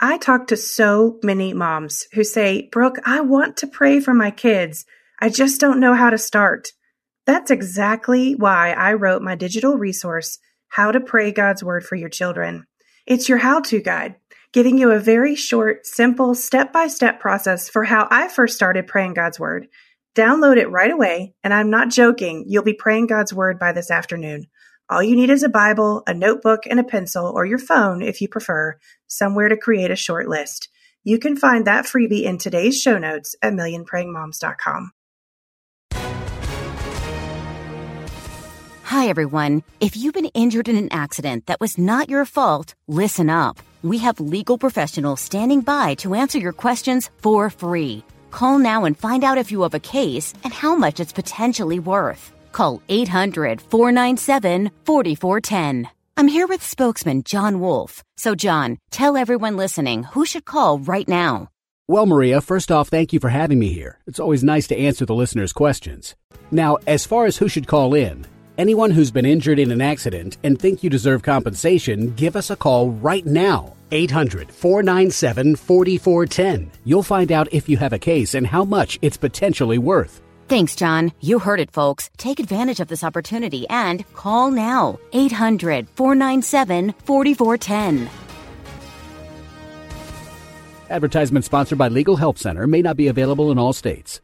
I talk to so many moms who say, Brooke, I want to pray for my kids. I just don't know how to start. That's exactly why I wrote my digital resource, How to Pray God's Word for Your Children. It's your how-to guide, giving you a very short, simple, step-by-step process for how I first started praying God's Word. Download it right away, and I'm not joking, you'll be praying God's Word by this afternoon. All you need is a Bible, a notebook, and a pencil, or your phone if you prefer, somewhere to create a short list. You can find that freebie in today's show notes at millionprayingmoms.com. Hi, everyone. If you've been injured in an accident that was not your fault, listen up. We have legal professionals standing by to answer your questions for free. Call now and find out if you have a case and how much it's potentially worth. Call 800-497-4410. I'm here with spokesman John Wolf. So, John, tell everyone listening who should call right now. Well, Maria, first off, thank you for having me here. It's always nice to answer the listeners' questions. Now, as far as who should call in, anyone who's been injured in an accident and think you deserve compensation, give us a call right now. 800-497-4410. You'll find out if you have a case and how much it's potentially worth. Thanks, John. You heard it, folks. Take advantage of this opportunity and call now. 800-497-4410. Advertisement sponsored by Legal Help Center. May not be available in all states.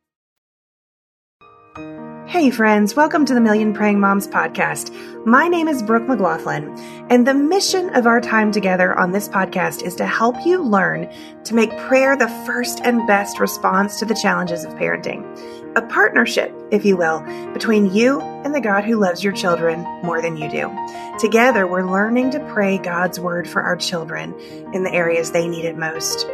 Hey friends, welcome to the Million Praying Moms podcast. My name is Brooke McLaughlin, and the mission of our time together on this podcast is to help you learn to make prayer the first and best response to the challenges of parenting. A partnership, if you will, between you and the God who loves your children more than you do. Together, we're learning to pray God's word for our children in the areas they need it most.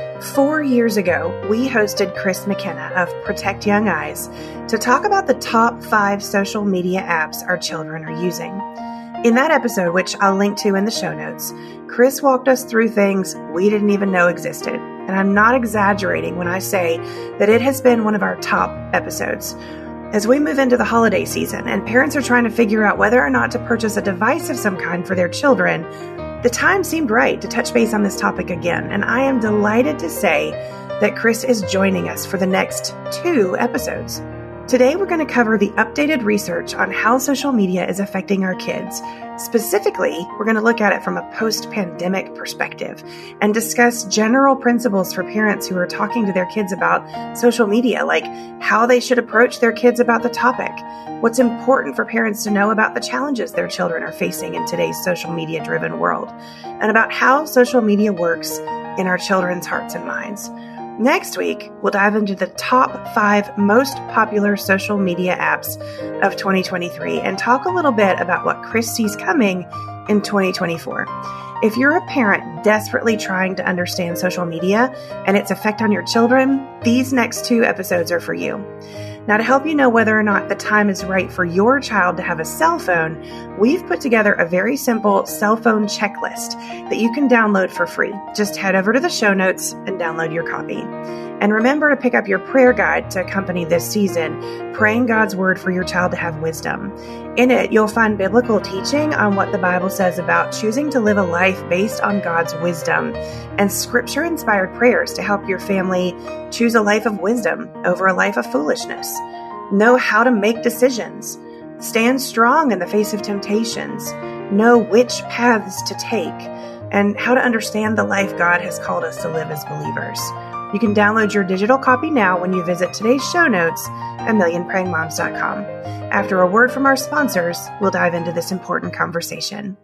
4 years ago, we hosted Chris McKenna of Protect Young Eyes to talk about the top 5 social media apps our children are using. In that episode, which I'll link to in the show notes, Chris walked us through things we didn't even know existed. And I'm not exaggerating when I say that it has been one of our top episodes. As we move into the holiday season and parents are trying to figure out whether or not to purchase a device of some kind for their children, the time seemed right to touch base on this topic again, and I am delighted to say that Chris is joining us for the next 2 episodes. Today, we're going to cover the updated research on how social media is affecting our kids. Specifically, we're going to look at it from a post-pandemic perspective and discuss general principles for parents who are talking to their kids about social media, like how they should approach their kids about the topic, what's important for parents to know about the challenges their children are facing in today's social media-driven world, and about how social media works in our children's hearts and minds. Next week, we'll dive into the top 5 most popular social media apps of 2023 and talk a little bit about what Chris sees coming in 2024. If you're a parent desperately trying to understand social media and its effect on your children, these next 2 episodes are for you. Now, to help you know whether or not the time is right for your child to have a cell phone, we've put together a very simple cell phone checklist that you can download for free. Just head over to the show notes and download your copy. And remember to pick up your prayer guide to accompany this season, Praying God's Word for Your Child to Have Wisdom. In it, you'll find biblical teaching on what the Bible says about choosing to live a life based on God's wisdom, and scripture-inspired prayers to help your family choose a life of wisdom over a life of foolishness. Know how to make decisions. Stand strong in the face of temptations. Know which paths to take, and how to understand the life God has called us to live as believers. You can download your digital copy now when you visit today's show notes at millionprayingmoms.com. After a word from our sponsors, we'll dive into this important conversation.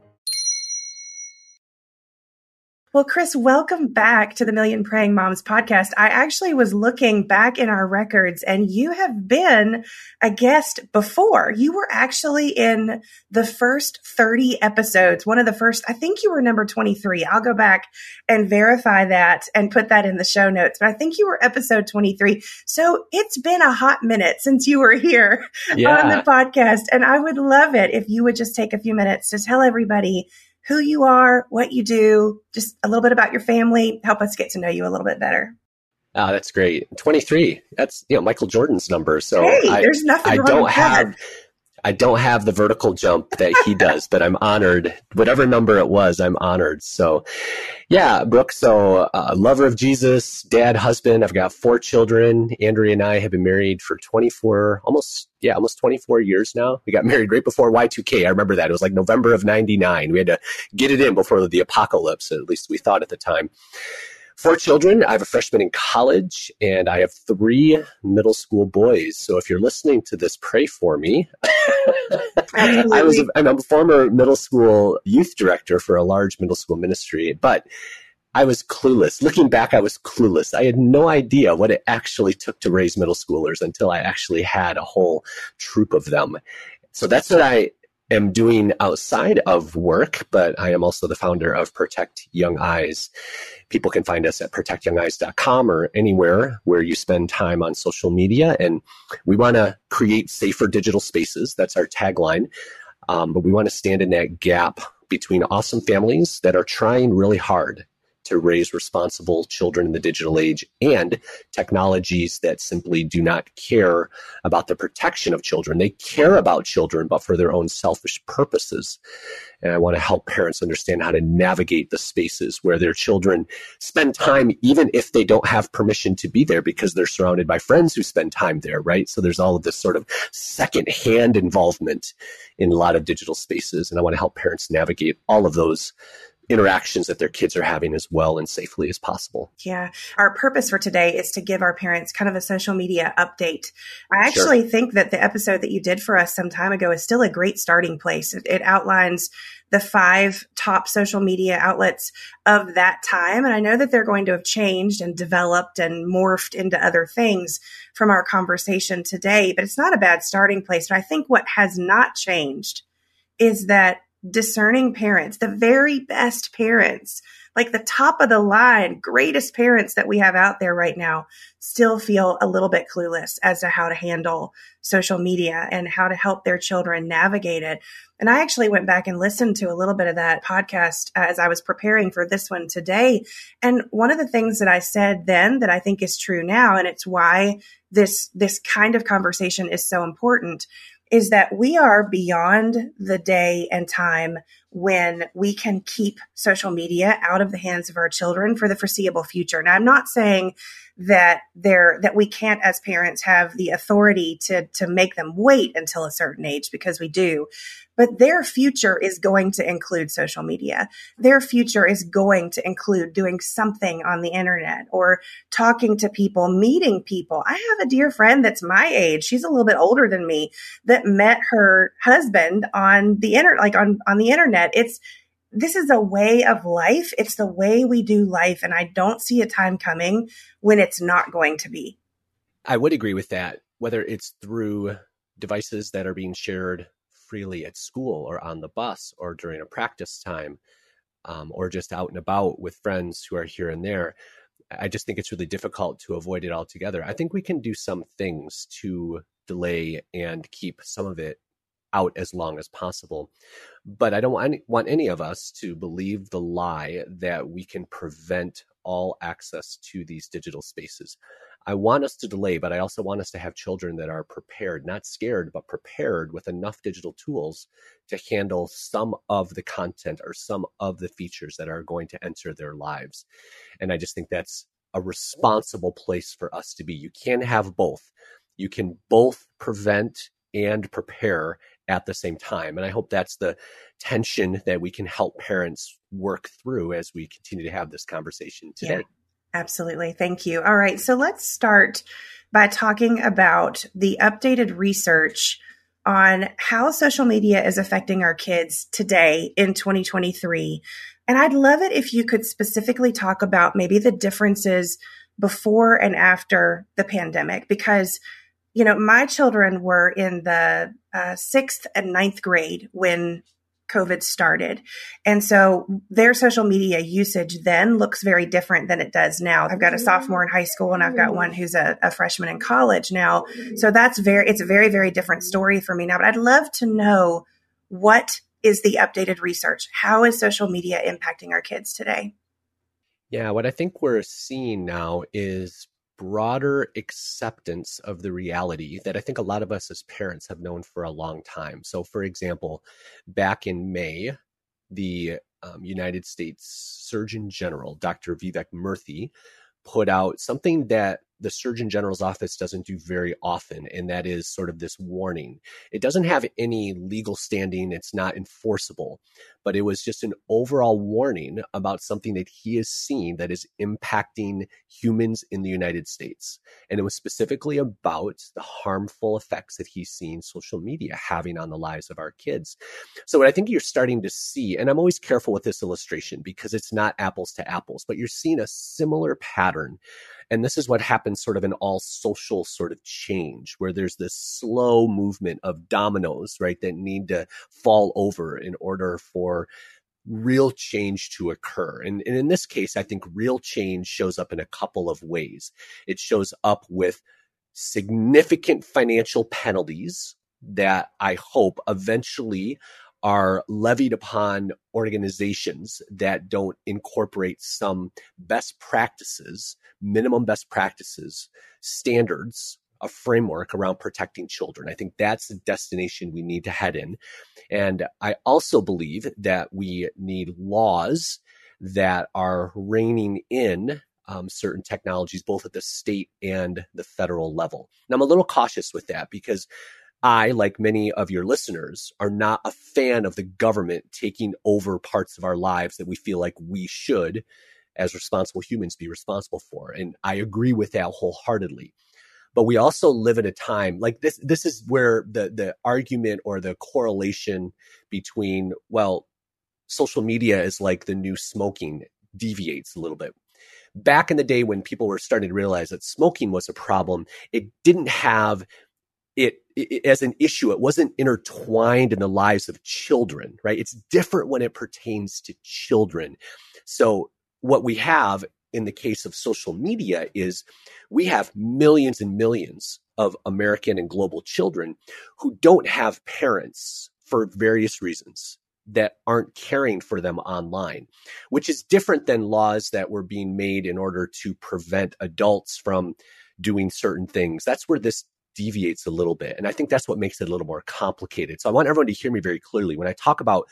Well, Chris, welcome back to the Million Praying Moms podcast. I actually was looking back in our records, and you have been a guest before. You were actually in the first 30 episodes, one of the first. I think you were number 23. I'll go back and verify that and put that in the show notes. But I think you were episode 23. So it's been a hot minute since you were here on the podcast. And I would love it if you would just take a few minutes to tell everybody who you are, what you do, just a little bit about your family, help us get to know you a little bit better. Oh, that's great. 23. That's, Michael Jordan's number. So hey, there's nothing wrong with that. I don't have the vertical jump that he does, but I'm honored. Whatever number it was, I'm honored. So yeah, Brooke, so lover of Jesus, dad, husband. I've got 4 children. Andrea and I have been married for almost 24 years now. We got married right before Y2K. I remember that. It was like November of 99. We had to get it in before the apocalypse, at least we thought at the time. 4 children. I have a freshman in college, and I have 3 middle school boys. So if you're listening to this, pray for me. I'm a former middle school youth director for a large middle school ministry, but I was clueless. Looking back, I was clueless. I had no idea what it actually took to raise middle schoolers until I actually had a whole troop of them. So that's what I am doing outside of work, but I am also the founder of Protect Young Eyes. People can find us at protectyoungeyes.com or anywhere where you spend time on social media. And we want to create safer digital spaces. That's our tagline. But we want to stand in that gap between awesome families that are trying really hard to raise responsible children in the digital age and technologies that simply do not care about the protection of children. They care about children, but for their own selfish purposes. And I want to help parents understand how to navigate the spaces where their children spend time, even if they don't have permission to be there because they're surrounded by friends who spend time there, right? So there's all of this sort of secondhand involvement in a lot of digital spaces. And I want to help parents navigate all of those interactions that their kids are having as well and safely as possible. Yeah. Our purpose for today is to give our parents kind of a social media update. I actually think that the episode that you did for us some time ago is still a great starting place. It outlines the 5 top social media outlets of that time. And I know that they're going to have changed and developed and morphed into other things from our conversation today, but it's not a bad starting place. But I think what has not changed is that discerning parents, the very best parents, like the top of the line, greatest parents that we have out there right now, still feel a little bit clueless as to how to handle social media and how to help their children navigate it. And I actually went back and listened to a little bit of that podcast as I was preparing for this one today. And one of the things that I said then that I think is true now, and it's why this kind of conversation is so important, is that we are beyond the day and time when we can keep social media out of the hands of our children for the foreseeable future. Now, I'm not saying that we can't, as parents, have the authority to make them wait until a certain age, because we do. But their future is going to include social media. Their future is going to include doing something on the internet or talking to people, meeting people. I have a dear friend that's my age. She's a little bit older than me that met her husband on the internet, like on the internet. This is a way of life. It's the way we do life. And I don't see a time coming when it's not going to be. I would agree with that, whether it's through devices that are being shared freely at school or on the bus or during a practice time, or just out and about with friends who are here and there. I just think it's really difficult to avoid it altogether. I think we can do some things to delay and keep some of it out as long as possible. But I don't want any of us to believe the lie that we can prevent all access to these digital spaces. I want us to delay, but I also want us to have children that are prepared, not scared, but prepared with enough digital tools to handle some of the content or some of the features that are going to enter their lives. And I just think that's a responsible place for us to be. You can't have both. You can both prevent and prepare at the same time. And I hope that's the tension that we can help parents work through as we continue to have this conversation today. Yeah, absolutely. Thank you. All right. So let's start by talking about the updated research on how social media is affecting our kids today in 2023. And I'd love it if you could specifically talk about maybe the differences before and after the pandemic, because my children were in the 6th and 9th grade when COVID started. And so their social media usage then looks very different than it does now. I've got a sophomore in high school and I've got one who's a freshman in college now. So it's a very, very different story for me now. But I'd love to know, what is the updated research? How is social media impacting our kids today? Yeah, what I think we're seeing now is broader acceptance of the reality that I think a lot of us as parents have known for a long time. So, for example, back in May, the United States Surgeon General, Dr. Vivek Murthy, put out something that the Surgeon General's office doesn't do very often, and that is sort of this warning. It doesn't have any legal standing. It's not enforceable, but it was just an overall warning about something that he has seen that is impacting humans in the United States. And it was specifically about the harmful effects that he's seen social media having on the lives of our kids. So what I think you're starting to see, and I'm always careful with this illustration because it's not apples to apples, but you're seeing a similar pattern. And this is what happens sort of in all social sort of change, where there's this slow movement of dominoes, right, that need to fall over in order for real change to occur. And in this case, I think real change shows up in a couple of ways. It shows up with significant financial penalties that I hope eventually are levied upon organizations that don't incorporate some best practices, minimum best practices, standards, a framework around protecting children. I think that's the destination we need to head in. And I also believe that we need laws that are reining in certain technologies, both at the state and the federal level. Now, I'm a little cautious with that because I, like many of your listeners, are not a fan of the government taking over parts of our lives that we feel like we should, as responsible humans, be responsible for. And I agree with that wholeheartedly. But we also live in a time like this. This is where the argument or the correlation between, well, social media is like the new smoking deviates a little bit. Back in the day when people were starting to realize that smoking was a problem, it didn't have it as an issue. It wasn't intertwined in the lives of children, right? It's different when it pertains to children. So what we have in the case of social media is we have millions and millions of American and global children who don't have parents for various reasons that aren't caring for them online, which is different than laws that were being made in order to prevent adults from doing certain things. That's where this deviates a little bit. And I think that's what makes it a little more complicated. So I want everyone to hear me very clearly. When I talk about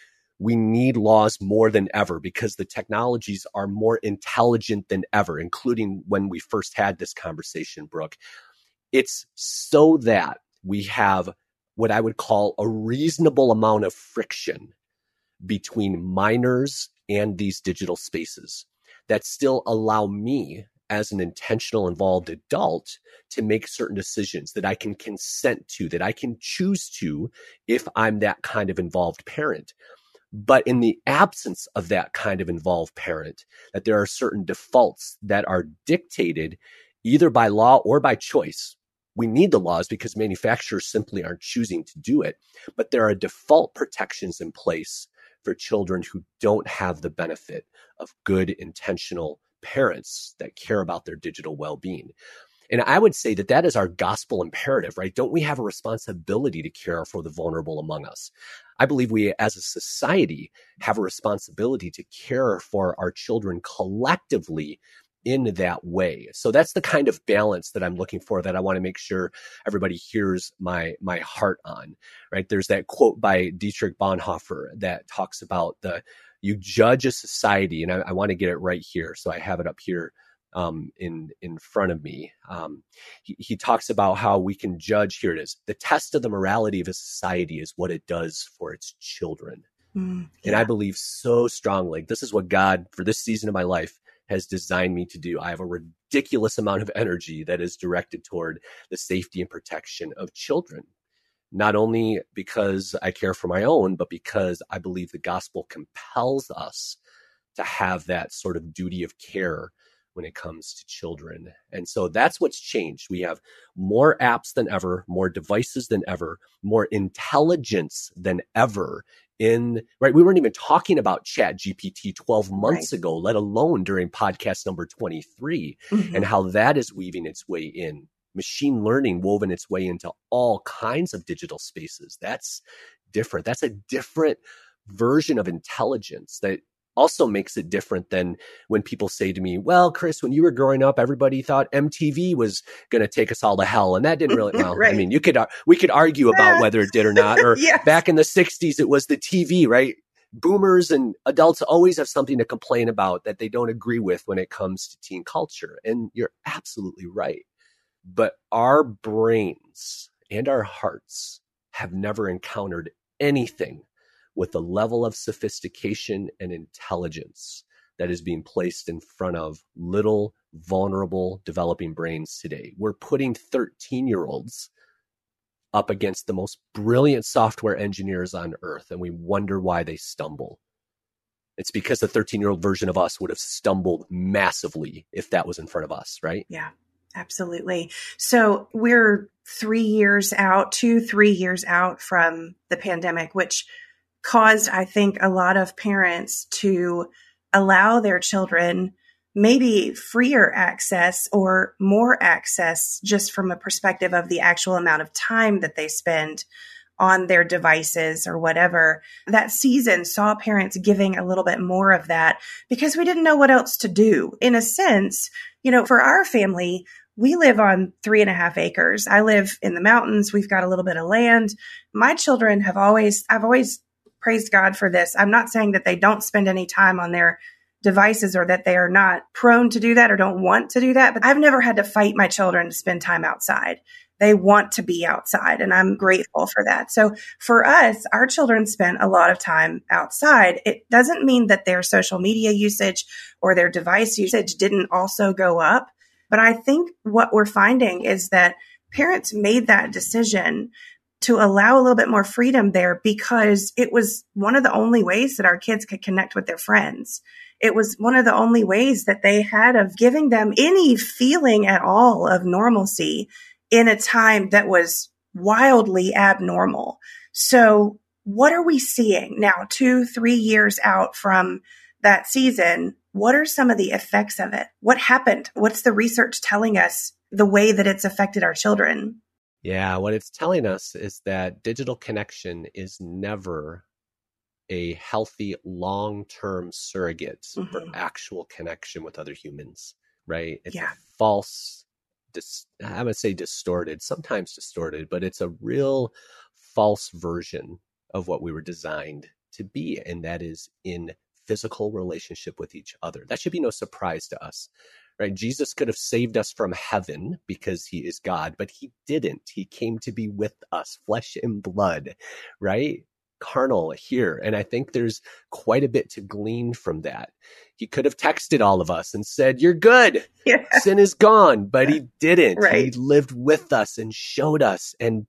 we need laws more than ever because the technologies are more intelligent than ever, including when we first had this conversation, Brooke, it's so that we have what I would call a reasonable amount of friction between minors and these digital spaces that still allow me as an intentional involved adult to make certain decisions that I can consent to, that I can choose to if I'm that kind of involved parent. But in the absence of that kind of involved parent, that there are certain defaults that are dictated either by law or by choice. We need the laws because manufacturers simply aren't choosing to do it. But there are default protections in place for children who don't have the benefit of good, intentional parents that care about their digital well-being. And I would say that that is our gospel imperative, right? Don't we have a responsibility to care for the vulnerable among us? I believe we as a society have a responsibility to care for our children collectively in that way. So that's the kind of balance that I'm looking for, that I want to make sure everybody hears my heart on, right? There's that quote by Dietrich Bonhoeffer that talks about you judge a society, and I want to get it right here. So I have it up here in front of me. He talks about how we can judge, here it is, the test of the morality of a society is what it does for its children. And I believe so strongly, this is what God, for this season of my life, has designed me to do. I have a ridiculous amount of energy that is directed toward the safety and protection of children. Not only because I care for my own, but because I believe the gospel compels us to have that sort of duty of care when it comes to children. And so that's what's changed. We have more apps than ever, more devices than ever, more intelligence than ever right? We weren't even talking about ChatGPT 12 months ago, let alone during podcast number 23, and how that is weaving its way in. Machine learning woven its way into all kinds of digital spaces. That's different. That's a different version of intelligence that also makes it different than when people say to me, well, Chris, when you were growing up, everybody thought MTV was going to take us all to hell. And that didn't really, well, Right. I mean, we could argue about whether it did or not, or Yes. back in the 60s, it was the TV, right? Boomers and adults always have something to complain about that they don't agree with when it comes to teen culture. And you're absolutely right. But our brains and our hearts have never encountered anything with the level of sophistication and intelligence that is being placed in front of little, vulnerable, developing brains today. We're putting 13-year-olds up against the most brilliant software engineers on earth, and we wonder why they stumble. It's because the 13-year-old version of us would have stumbled massively if that was in front of us, right? Yeah, absolutely. So we're 3 years out, 2-3 years out from the pandemic, which caused, I think, a lot of parents to allow their children maybe freer access or more access just from a perspective of the actual amount of time that they spend on their devices or whatever. That season saw parents giving a little bit more of that because we didn't know what else to do. In a sense, for our family, we live on 3.5 acres. I live in the mountains. We've got a little bit of land. My children I've always praised God for this. I'm not saying that they don't spend any time on their devices or that they are not prone to do that or don't want to do that, but I've never had to fight my children to spend time outside. They want to be outside, and I'm grateful for that. So for us, our children spent a lot of time outside. It doesn't mean that their social media usage or their device usage didn't also go up, but I think what we're finding is that parents made that decision to allow a little bit more freedom there because it was one of the only ways that our kids could connect with their friends. It was one of the only ways that they had of giving them any feeling at all of normalcy in a time that was wildly abnormal. So what are we seeing now, 2-3 years out from that season? What are some of the effects of it? What happened? What's the research telling us the way that it's affected our children? Yeah, what it's telling us is that digital connection is never a healthy long-term surrogate for actual connection with other humans, right? It's a false, I would say distorted, sometimes distorted, but it's a real false version of what we were designed to be, and that is in physical relationship with each other. That should be no surprise to us. Right? Jesus could have saved us from heaven because he is God, but he didn't. He came to be with us, flesh and blood, right? Carnal here. And I think there's quite a bit to glean from that. He could have texted all of us and said, you're good. Yeah. Sin is gone, but he didn't. Right. He lived with us and showed us and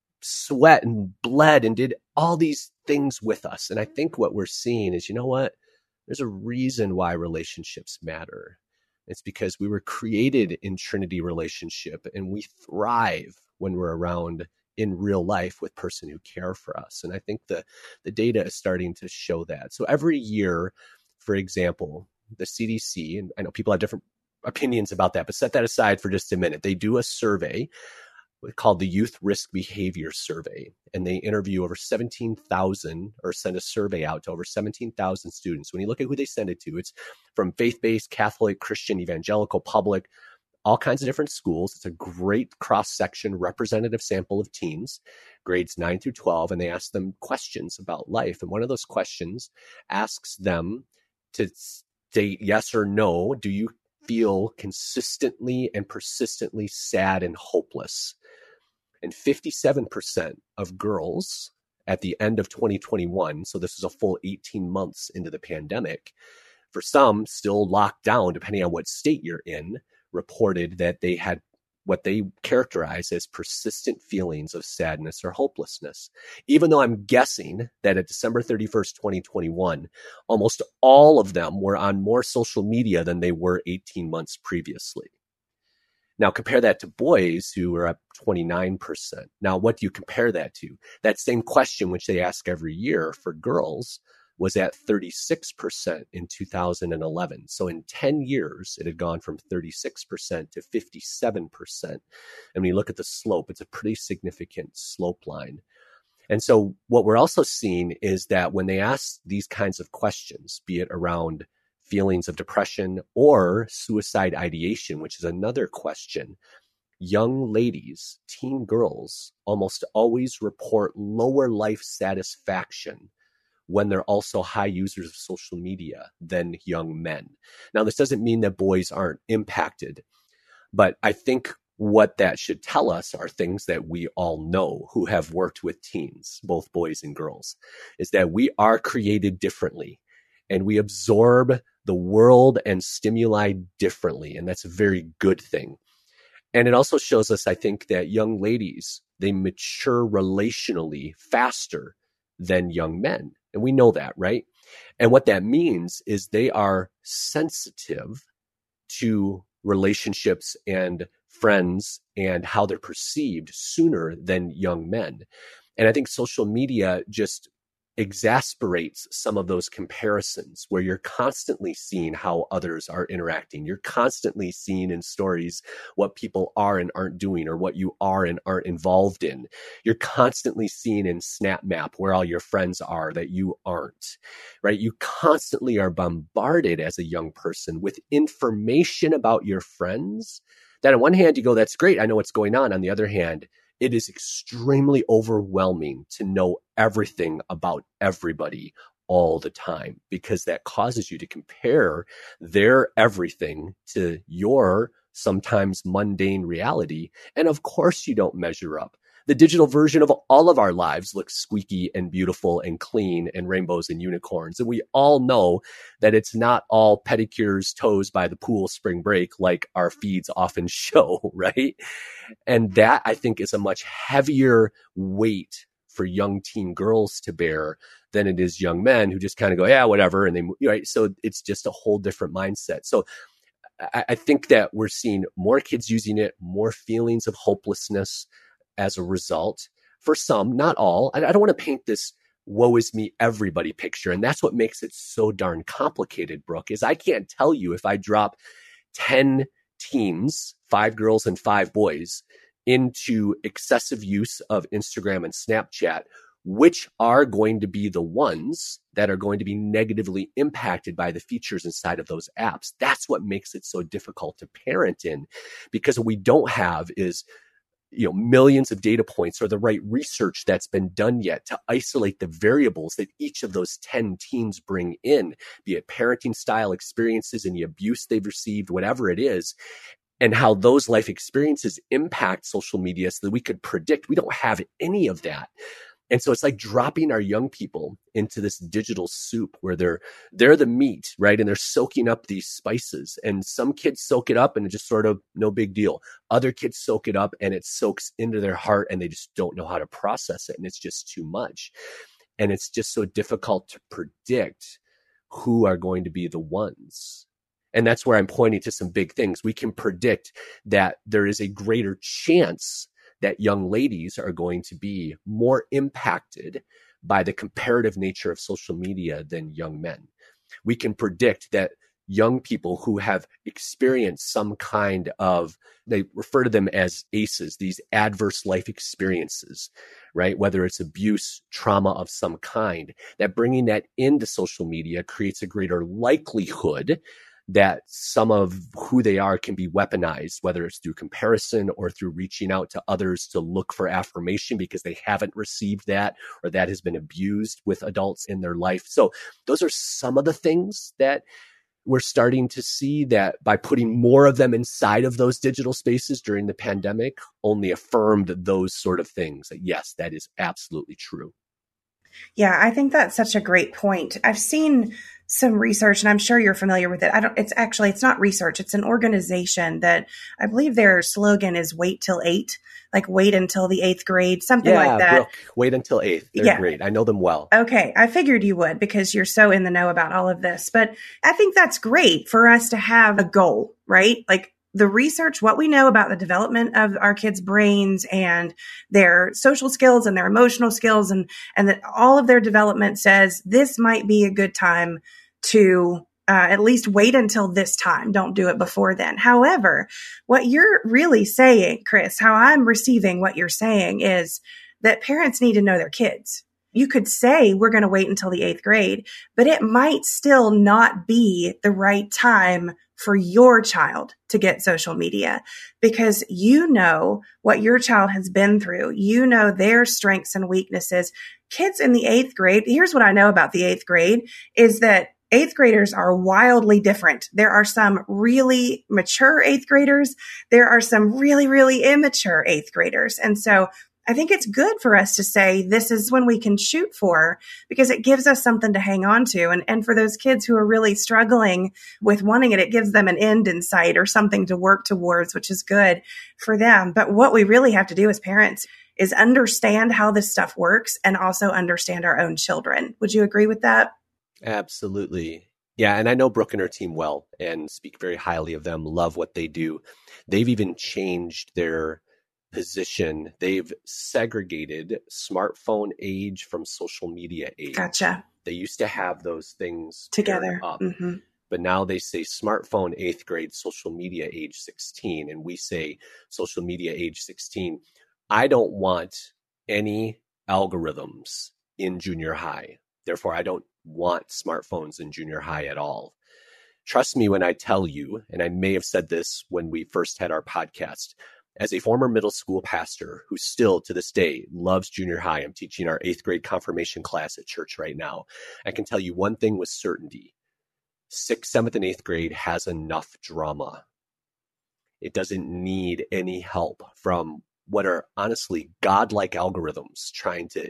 sweat and bled and did all these things with us. And I think what we're seeing is, you know what? There's a reason why relationships matter. It's because we were created in Trinity relationship, and we thrive when we're around in real life with person who care for us. And I think the data is starting to show that. So every year, for example, the CDC, and I know people have different opinions about that, but set that aside for just a minute. They do a survey called the Youth Risk Behavior Survey, and they interview over 17,000 or send a survey out to over 17,000 students. When you look at who they send it to, it's from faith-based, Catholic, Christian, evangelical, public, all kinds of different schools. It's a great cross-section representative sample of teens, grades 9 through 12, and they ask them questions about life. And one of those questions asks them to state yes or no, do you feel consistently and persistently sad and hopeless? And 57% of girls at the end of 2021, so this is a full 18 months into the pandemic, for some still locked down, depending on what state you're in, reported that they had what they characterize as persistent feelings of sadness or hopelessness. Even though I'm guessing that at December 31st, 2021, almost all of them were on more social media than they were 18 months previously. Now compare that to boys who are at 29%. Now, what do you compare that to? That same question, which they ask every year for girls, was at 36% in 2011. So in 10 years, it had gone from 36% to 57%. And when you look at the slope, it's a pretty significant slope line. And so what we're also seeing is that when they ask these kinds of questions, be it around feelings of depression or suicide ideation, which is another question, young ladies, teen girls, almost always report lower life satisfaction when they're also high users of social media than young men. Now, this doesn't mean that boys aren't impacted, but I think what that should tell us are things that we all know who have worked with teens, both boys and girls, is that we are created differently and we absorb the world and stimuli differently. And that's a very good thing. And it also shows us, I think, that young ladies, they mature relationally faster than young men. And we know that, right? And what that means is they are sensitive to relationships and friends and how they're perceived sooner than young men. And I think social media just exasperates some of those comparisons where you're constantly seeing how others are interacting. You're constantly seeing in stories what people are and aren't doing or what you are and aren't involved in. You're constantly seeing in SnapMap where all your friends are that you aren't, right? You constantly are bombarded as a young person with information about your friends that on one hand you go, that's great, I know what's going on. On the other hand, it is extremely overwhelming to know everything about everybody all the time because that causes you to compare their everything to your sometimes mundane reality. And of course you don't measure up. The digital version of all of our lives looks squeaky and beautiful and clean and rainbows and unicorns. And we all know that it's not all pedicures, toes by the pool spring break like our feeds often show, right? And that, I think, is a much heavier weight for young teen girls to bear than it is young men who just kind of go, yeah, whatever. And they, right? So it's just a whole different mindset. So I think that we're seeing more kids using it, more feelings of hopelessness as a result. For some, not all. I don't want to paint this woe is me everybody picture. And that's what makes it so darn complicated, Brooke, is I can't tell you if I drop 10 teens, 5 girls and 5 boys, into excessive use of Instagram and Snapchat, which are going to be the ones that are going to be negatively impacted by the features inside of those apps. That's what makes it so difficult to parent in, because what we don't have is millions of data points or the right research that's been done yet to isolate the variables that each of those 10 teens bring in, be it parenting style experiences and the abuse they've received, whatever it is, and how those life experiences impact social media so that we could predict. We don't have any of that. And so it's like dropping our young people into this digital soup where they're the meat, right? And they're soaking up these spices. And some kids soak it up and it's just sort of no big deal. Other kids soak it up and it soaks into their heart and they just don't know how to process it. And it's just too much. And it's just so difficult to predict who are going to be the ones. And that's where I'm pointing to some big things. We can predict that there is a greater chance that young ladies are going to be more impacted by the comparative nature of social media than young men. We can predict that young people who have experienced some kind of, they refer to them as ACEs, these adverse life experiences, right? Whether it's abuse, trauma of some kind, that bringing that into social media creates a greater likelihood that some of who they are can be weaponized, whether it's through comparison or through reaching out to others to look for affirmation because they haven't received that or that has been abused with adults in their life. So those are some of the things that we're starting to see that by putting more of them inside of those digital spaces during the pandemic only affirmed those sort of things. Yes, that is absolutely true. Yeah, I think that's such a great point. I've seen some research, and I'm sure you're familiar with it. It's not research. It's an organization that I believe their slogan is wait till 8, like wait until the 8th grade, something like that. Brooke, wait until 8th. They're great. I know them well. Okay. I figured you would because you're so in the know about all of this, but I think that's great for us to have a goal, right? Like the research, what we know about the development of our kids' brains and their social skills and their emotional skills and that all of their development says this might be a good time to at least wait until this time. Don't do it before then. However, what you're really saying, Chris, how I'm receiving what you're saying is that parents need to know their kids. You could say we're going to wait until the 8th grade, but it might still not be the right time for your child to get social media because you know what your child has been through. You know their strengths and weaknesses. Kids in the 8th grade, here's what I know about the 8th grade is that 8th graders are wildly different. There are some really mature 8th graders. There are some really, really immature 8th graders. And so I think it's good for us to say this is when we can shoot for because it gives us something to hang on to. And for those kids who are really struggling with wanting it, it gives them an end in sight or something to work towards, which is good for them. But what we really have to do as parents is understand how this stuff works and also understand our own children. Would you agree with that? Absolutely. Yeah. And I know Brooke and her team well and speak very highly of them, love what they do. They've even changed their position. They've segregated smartphone age from social media age. Gotcha. They used to have those things together up, mm-hmm. But now they say smartphone 8th grade, social media age 16. And we say social media age 16. I don't want any algorithms in junior high. Therefore, I don't want smartphones in junior high at all. Trust me when I tell you, and I may have said this when we first had our podcast, as a former middle school pastor who still to this day loves junior high, I'm teaching our 8th grade confirmation class at church right now. I can tell you one thing with certainty. 6th, 7th, and 8th grade has enough drama. It doesn't need any help from what are honestly godlike algorithms trying to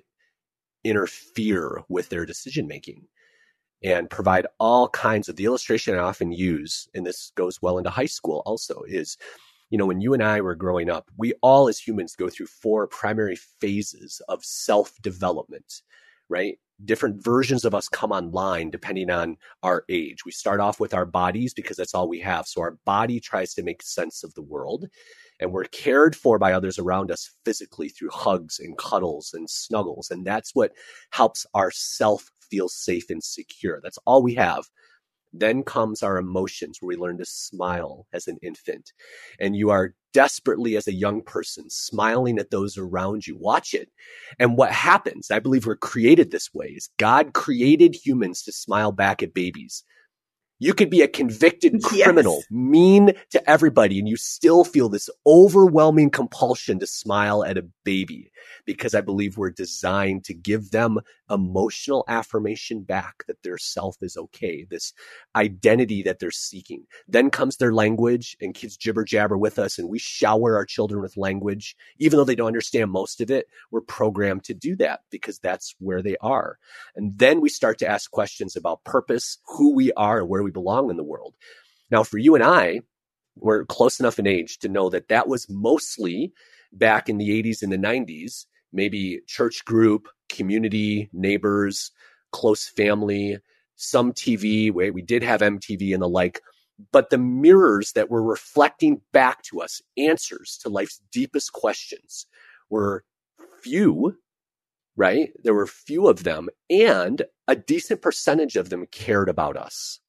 interfere with their decision making and provide all kinds of the illustration I often use, and this goes well into high school also, is when you and I were growing up, we all as humans go through 4 primary phases of self-development, right? Different versions of us come online depending on our age. We start off with our bodies because that's all we have. So our body tries to make sense of the world, and we're cared for by others around us physically through hugs and cuddles and snuggles. And that's what helps our self feel safe and secure. That's all we have. Then comes our emotions, where we learn to smile as an infant. And you are desperately, as a young person, smiling at those around you. Watch it. And what happens, I believe we're created this way, is God created humans to smile back at babies. You could be a convicted criminal, yes, mean to everybody, and you still feel this overwhelming compulsion to smile at a baby, because I believe we're designed to give them emotional affirmation back that their self is okay, this identity that they're seeking. Then comes their language, and kids jibber jabber with us, and we shower our children with language. Even though they don't understand most of it, we're programmed to do that because that's where they are. And then we start to ask questions about purpose, who we are, and where we belong in the world. Now, for you and I, we're close enough in age to know that that was mostly back in the 80s and the 90s, maybe church group, community, neighbors, close family, some TV, where we did have MTV and the like, but the mirrors that were reflecting back to us answers to life's deepest questions were few, right? There were few of them, and a decent percentage of them cared about us.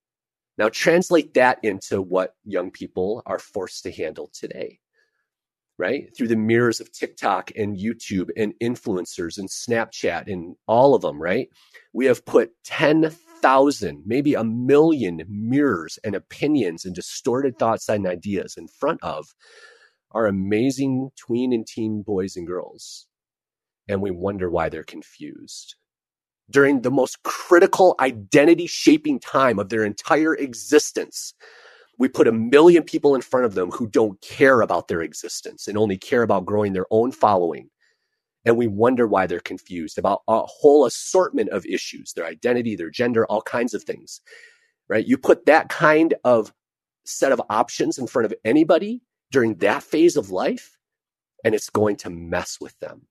Now translate that into what young people are forced to handle today, right? Through the mirrors of TikTok and YouTube and influencers and Snapchat and all of them, right? We have put 10,000, maybe 1 million mirrors and opinions and distorted thoughts and ideas in front of our amazing tween and teen boys and girls. And we wonder why they're confused. During the most critical identity shaping time of their entire existence, we put 1 million people in front of them who don't care about their existence and only care about growing their own following. And we wonder why they're confused about a whole assortment of issues, their identity, their gender, all kinds of things, right? You put that kind of set of options in front of anybody during that phase of life, and it's going to mess with them.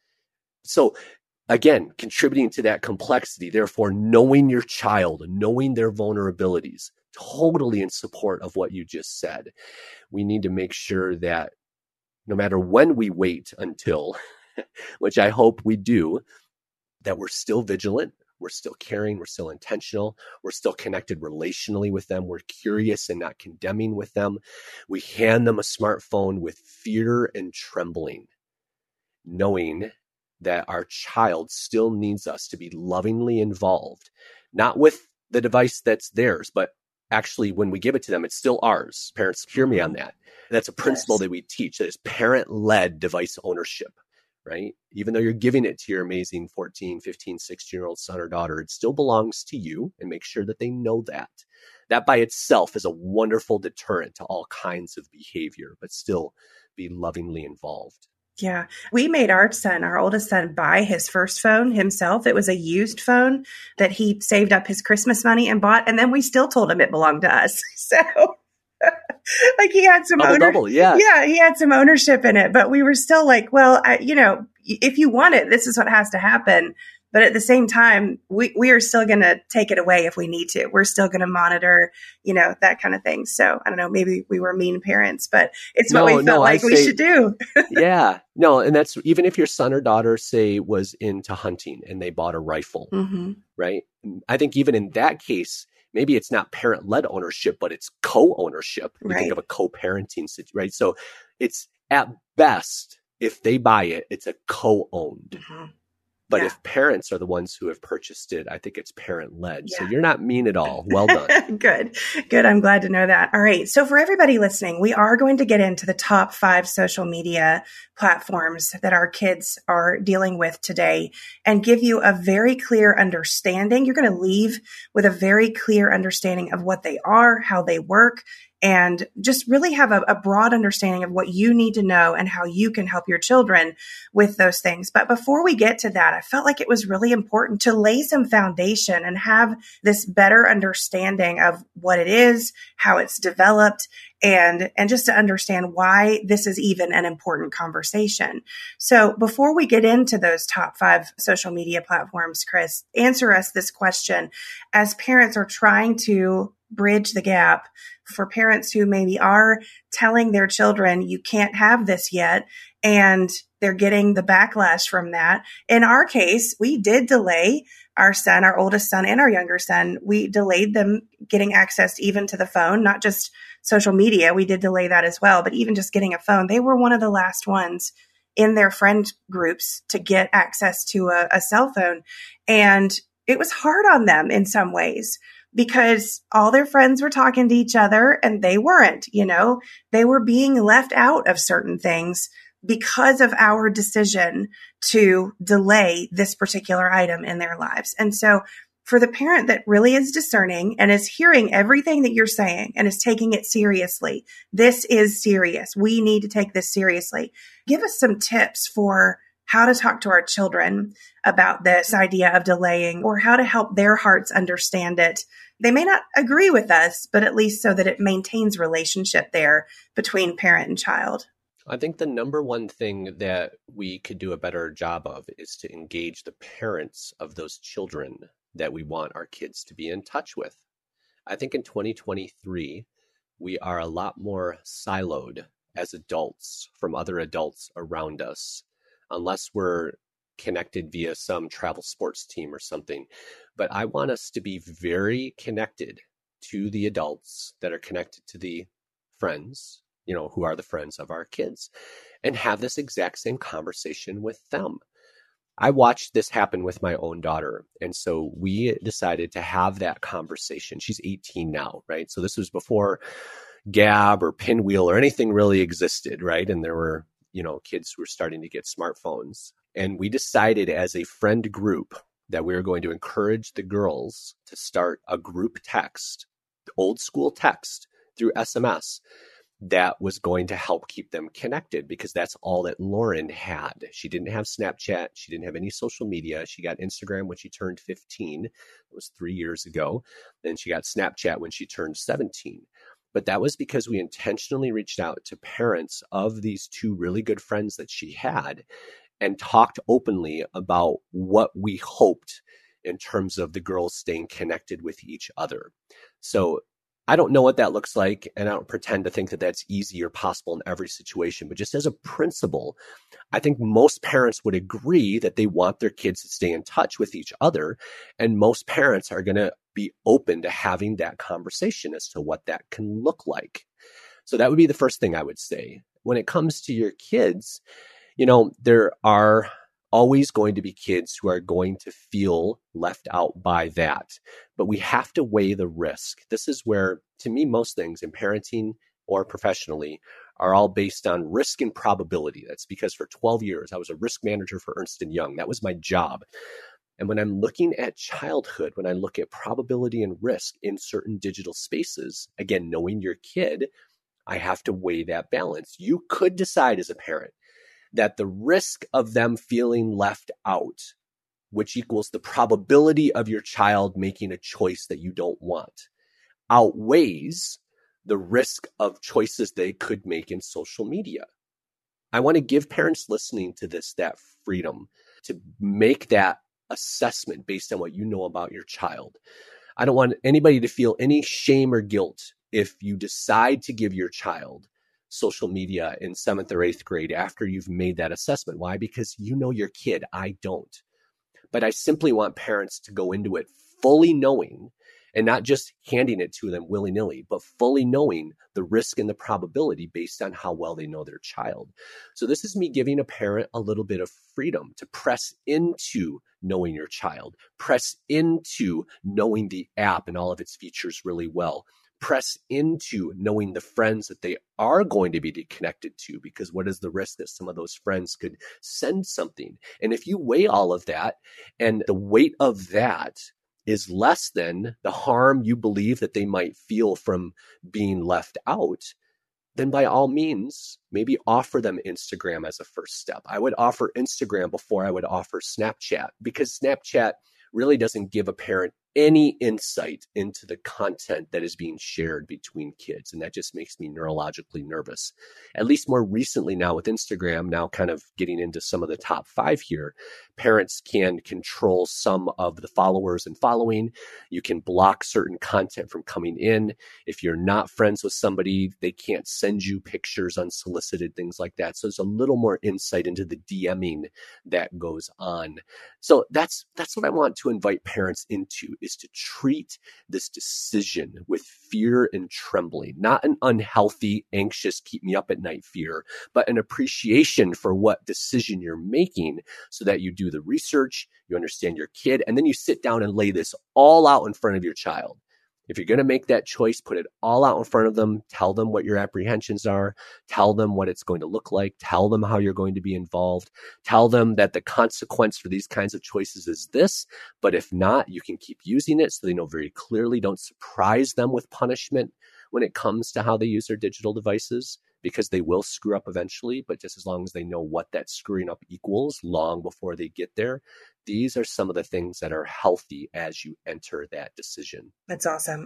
So again, contributing to that complexity, therefore knowing your child, knowing their vulnerabilities, totally in support of what you just said. We need to make sure that no matter when we wait until, which I hope we do, that we're still vigilant, we're still caring, we're still intentional, we're still connected relationally with them, we're curious and not condemning with them. We hand them a smartphone with fear and trembling. knowing that our child still needs us to be lovingly involved, not with the device that's theirs, but actually when we give it to them, it's still ours. Parents, hear me on that. That's a principle that we teach, that is parent-led device ownership, right? Even though you're giving it to your amazing 14, 15, 16-year-old son or daughter, it still belongs to you, and make sure that they know that. That by itself is a wonderful deterrent to all kinds of behavior, but still be lovingly involved. Yeah. We made our oldest son, buy his first phone himself. It was a used phone that he saved up his Christmas money and bought. And then we still told him it belonged to us. So like he had some double, yeah. Yeah, he had some ownership in it, but we were still like, well, if you want it, this is what has to happen. But at the same time, we are still going to take it away if we need to. We're still going to monitor, that kind of thing. So I don't know, maybe we were mean parents, but it's what we felt like we should do. Yeah. No, and that's even if your son or daughter, say, was into hunting and they bought a rifle, right? I think even in that case, maybe it's not parent-led ownership, but it's co-ownership. You think of a co-parenting situation, right? So it's at best, if they buy it, it's a co-owned. But if parents are the ones who have purchased it, I think it's parent-led. So you're not mean at all. Well done. Good. I'm glad to know that. All right. So for everybody listening, we are going to get into the top 5 social media platforms that our kids are dealing with today and give you a very clear understanding. You're going to leave with a very clear understanding of what they are, how they work, and just really have a broad understanding of what you need to know and how you can help your children with those things. But before we get to that, I felt like it was really important to lay some foundation and have this better understanding of what it is, how it's developed, and just to understand why this is even an important conversation. So before we get into those top 5 social media platforms, Chris, answer us this question. As parents are trying to bridge the gap for parents who maybe are telling their children, you can't have this yet, and they're getting the backlash from that. In our case, we did delay our oldest son and our younger son. We delayed them getting access even to the phone, not just social media. We did delay that as well, but even just getting a phone. They were one of the last ones in their friend groups to get access to a cell phone. And it was hard on them in some ways, because all their friends were talking to each other and they weren't, they were being left out of certain things because of our decision to delay this particular item in their lives. And so for the parent that really is discerning and is hearing everything that you're saying and is taking it seriously, this is serious. We need to take this seriously. Give us some tips for how to talk to our children about this idea of delaying, or how to help their hearts understand it. They may not agree with us, but at least so that it maintains relationship there between parent and child. I think the number one thing that we could do a better job of is to engage the parents of those children that we want our kids to be in touch with. I think in 2023, we are a lot more siloed as adults from other adults around us, unless we're connected via some travel sports team or something. But I want us to be very connected to the adults that are connected to the friends, who are the friends of our kids, and have this exact same conversation with them. I watched this happen with my own daughter. And so we decided to have that conversation. She's 18 now, right? So this was before Gab or Pinwheel or anything really existed, right? And there were, kids who were starting to get smartphones. And we decided as a friend group that we were going to encourage the girls to start a group text, old school text through SMS, that was going to help keep them connected, because that's all that Lauren had. She didn't have Snapchat. She didn't have any social media. She got Instagram when she turned 15. It was 3 years ago. Then she got Snapchat when she turned 17. But that was because we intentionally reached out to parents of these 2 really good friends that she had and talked openly about what we hoped in terms of the girls staying connected with each other. So I don't know what that looks like, and I don't pretend to think that that's easy or possible in every situation. But just as a principle, I think most parents would agree that they want their kids to stay in touch with each other. And most parents are going to be open to having that conversation as to what that can look like. So that would be the first thing I would say. When it comes to your kids, There are always going to be kids who are going to feel left out by that, but we have to weigh the risk. This is where, to me, most things in parenting or professionally are all based on risk and probability. That's because for 12 years, I was a risk manager for Ernst & Young. That was my job. And when I'm looking at childhood, when I look at probability and risk in certain digital spaces, again, knowing your kid, I have to weigh that balance. You could decide as a parent that the risk of them feeling left out, which equals the probability of your child making a choice that you don't want, outweighs the risk of choices they could make in social media. I want to give parents listening to this that freedom to make that assessment based on what you know about your child. I don't want anybody to feel any shame or guilt if you decide to give your child social media in 7th or 8th grade after you've made that assessment. Why? Because you know your kid. I don't. But I simply want parents to go into it fully knowing, and not just handing it to them willy-nilly, but fully knowing the risk and the probability based on how well they know their child. So this is me giving a parent a little bit of freedom to press into knowing your child, press into knowing the app and all of its features really well, press into knowing the friends that they are going to be connected to, because what is the risk that some of those friends could send something? And if you weigh all of that, and the weight of that is less than the harm you believe that they might feel from being left out, then by all means, maybe offer them Instagram as a first step. I would offer Instagram before I would offer Snapchat, because Snapchat really doesn't give a parent any insight into the content that is being shared between kids. And that just makes me neurologically nervous. At least more recently now with Instagram, now kind of getting into some of the top 5 here, parents can control some of the followers and following. You can block certain content from coming in. If you're not friends with somebody, they can't send you pictures unsolicited, things like that. So there's a little more insight into the DMing that goes on. So that's what I want to invite parents into, is to treat this decision with fear and trembling, not an unhealthy, anxious, keep me up at night fear, but an appreciation for what decision you're making, so that you do the research, you understand your kid, and then you sit down and lay this all out in front of your child. If you're going to make that choice, put it all out in front of them. Tell them what your apprehensions are. Tell them what it's going to look like. Tell them how you're going to be involved. Tell them that the consequence for these kinds of choices is this, but if not, you can keep using it so they know very clearly. Don't surprise them with punishment when it comes to how they use their digital devices, because they will screw up eventually, but just as long as they know what that screwing up equals long before they get there, these are some of the things that are healthy as you enter that decision. That's awesome.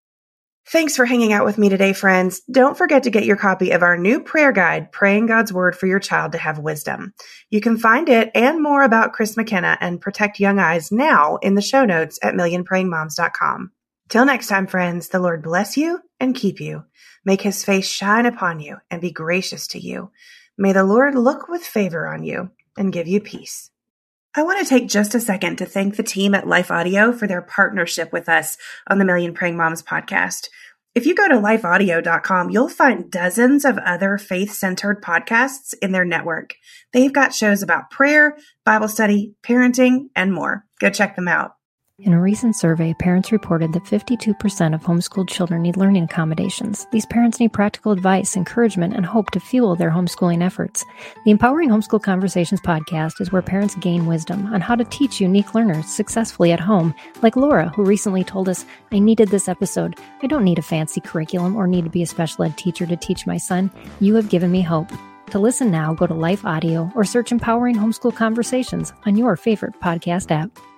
Thanks for hanging out with me today, friends. Don't forget to get your copy of our new prayer guide, Praying God's Word for Your Child to Have Wisdom. You can find it and more about Chris McKenna and Protect Young Eyes now in the show notes at millionprayingmoms.com. Till next time, friends, the Lord bless you and keep you. Make his face shine upon you and be gracious to you. May the Lord look with favor on you and give you peace. I want to take just a second to thank the team at Life Audio for their partnership with us on the Million Praying Moms podcast. If you go to lifeaudio.com, you'll find dozens of other faith-centered podcasts in their network. They've got shows about prayer, Bible study, parenting, and more. Go check them out. In a recent survey, parents reported that 52% of homeschooled children need learning accommodations. These parents need practical advice, encouragement, and hope to fuel their homeschooling efforts. The Empowering Homeschool Conversations podcast is where parents gain wisdom on how to teach unique learners successfully at home, like Laura, who recently told us, "I needed this episode. I don't need a fancy curriculum or need to be a special ed teacher to teach my son. You have given me hope." To listen now, go to Life Audio or search Empowering Homeschool Conversations on your favorite podcast app.